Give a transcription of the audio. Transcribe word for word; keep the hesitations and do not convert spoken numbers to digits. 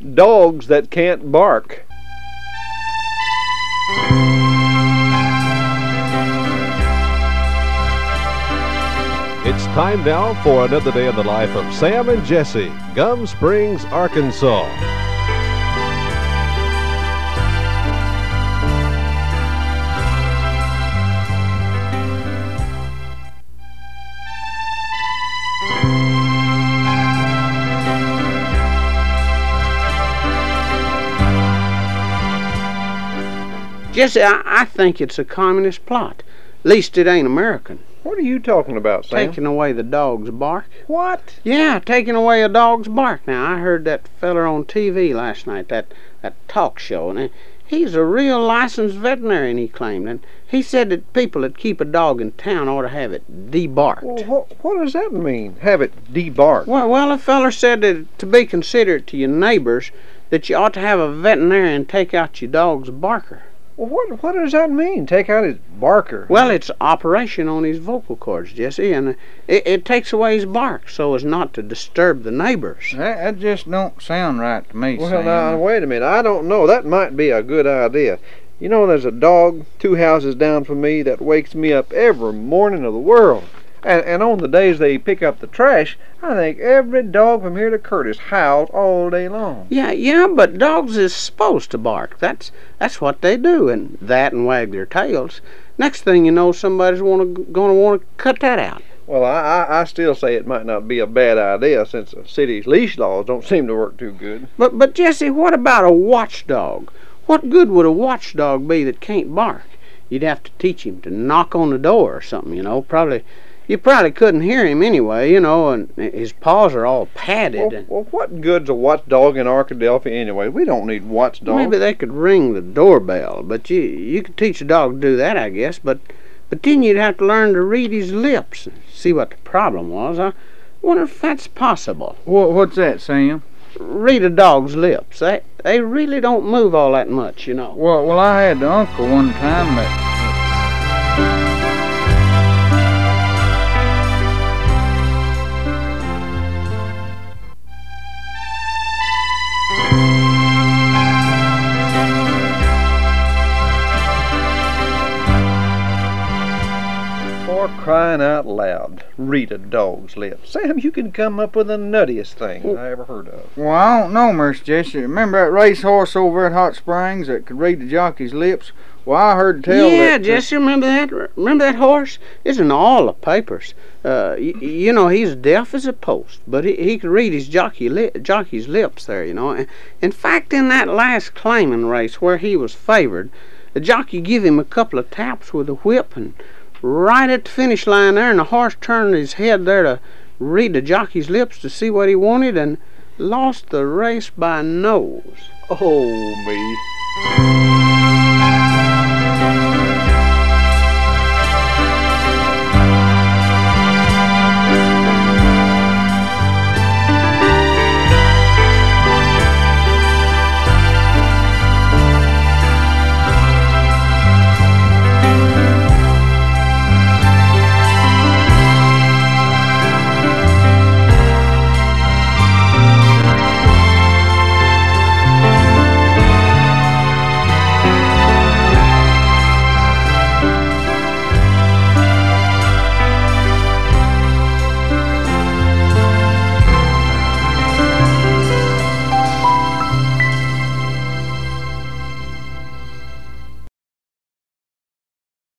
Dogs that can't bark. It's time now for another day in the life of Sam and Jesse, Gum Springs, Arkansas. Jesse, I, I think it's a communist plot. At least it ain't American. What are you talking about, Sam? Taking away the dog's bark. What? Yeah, taking away a dog's bark. Now, I heard that feller on T V last night, that, that talk show, and he's a real licensed veterinarian, he claimed, and he said that people that keep a dog in town ought to have it debarked. Well, what, what does that mean, have it debarked? Well, well, the feller said that to be considerate to your neighbors, that you ought to have a veterinarian take out your dog's barker. Well, what what does that mean? Take out his barker? Well, it's operation on his vocal cords, Jesse, and it, it takes away his bark so as not to disturb the neighbors. That, that just don't sound right to me, Well, Sam. now, wait a minute. I don't know. That might be a good idea. You know, there's a dog two houses down from me that wakes me up every morning of the world. And, and on the days they pick up the trash, I think every dog from here to Curtis howls all day long. Yeah, yeah, but dogs is supposed to bark. That's that's what they do, and that and wag their tails. Next thing you know, somebody's wanna, gonna want to cut that out. Well, I, I, I still say it might not be a bad idea since the city's leash laws don't seem to work too good. But, but Jesse, what about a watchdog? What good would a watchdog be that can't bark? You'd have to teach him to knock on the door or something, you know, probably... You probably couldn't hear him anyway, you know, and his paws are all padded. Well, and well what good's a watchdog in Arkadelphia anyway? We don't need watchdogs. Maybe they could ring the doorbell, but you you could teach a dog to do that, I guess. But but then you'd have to learn to read his lips and see what the problem was. I wonder if that's possible. What, what's that, Sam? Read a dog's lips. They they really don't move all that much, you know. Well, well, I had an uncle one time that... For crying out loud, read a dog's lips. Sam, you can come up with the nuttiest thing I ever heard of. Well, I don't know, Miss Jessie. Remember that racehorse over at Hot Springs that could read the jockey's lips? Well, I heard tell yeah, that... Jesse, remember that? Remember that horse? It's in all the papers. Uh, you, you know, he's deaf as a post, but he, he could read his jockey li jockey's lips there, you know. In fact, in that last claiming race where he was favored, the jockey give him a couple of taps with a whip, and right at the finish line there, and the horse turned his head there to read the jockey's lips to see what he wanted, and lost the race by nose. Oh, me.